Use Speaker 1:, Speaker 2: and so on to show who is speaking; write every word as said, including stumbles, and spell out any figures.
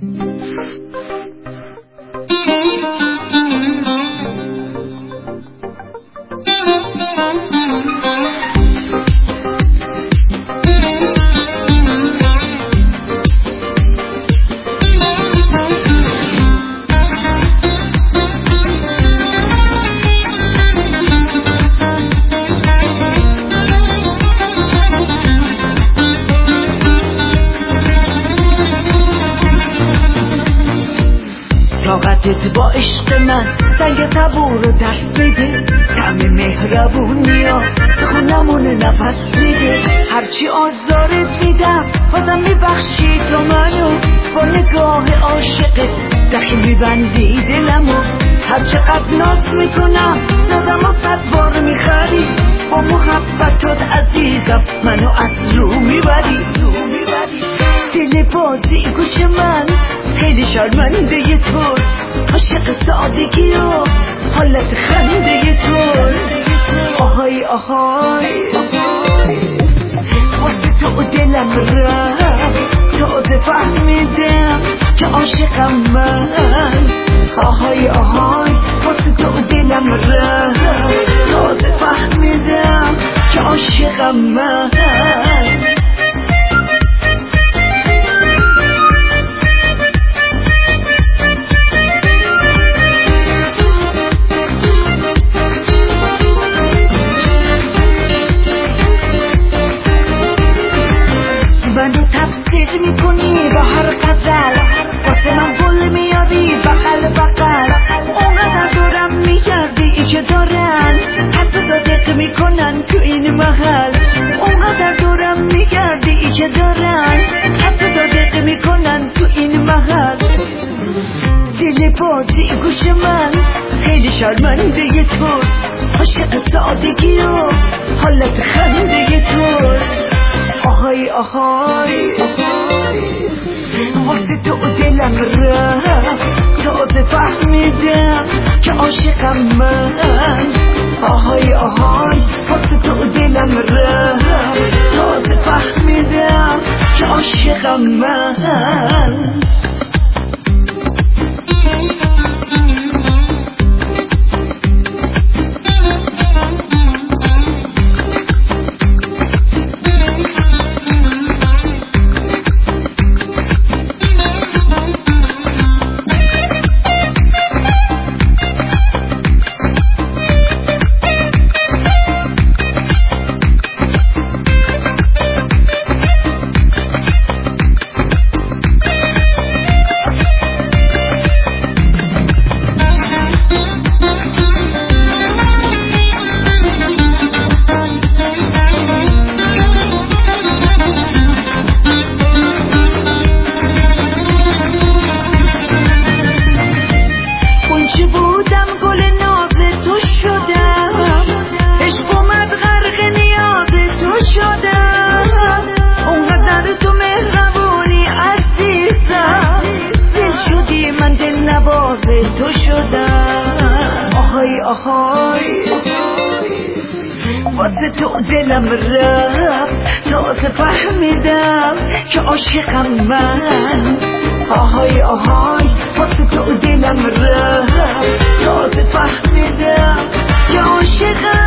Speaker 1: طاقتت با عشق من سنگ تبور رو دست بده، طعم مهربونی ها خونمون نفس میده. هرچی آزارت میدم بازم میبخشی تو منو، با نگاه عاشقت دخیل میبندی دلمو. هرچقدر ناز میکنم نازم و صد بار میخری، با محبتات عزیزم منو از رو میبری. دل بازی گوش من خیلی شرمنده ی تو، عاشق سادگی و حالت خنده تو. آهای آهای واسه تو دلم رفت، تازه فهمیدم که عاشقم من. آهای آهای واسه تو دلم رفت، تازه فهمیدم که عاشقم من. منو تفسیر میکنی با هر غزل، واسه من گل میاری بغل بغل. اونقدر دورم میگردی ای که دارن حتی دادق میکنن تو این محل. اونقدر دورم میگردی ای که دارن حتی دادق میکنن تو این محل. دل بازی گوش من خیلی شرمنده ی تو، عاشق سادگی و حالت خنده ی تو. آهای آهای واسه تو دلم رفت، تازه فهمیدم که عاشقم من. آهای آهای واسه تو دلم رفت، تازه فهمیدم که عاشقم من. تو شدم آهای آهای واسه تو دلم رفت، تازه فهمیدم که عاشقم من. آهای آهای واسه تو دلم رفت، تازه فهمیدم که عاشقم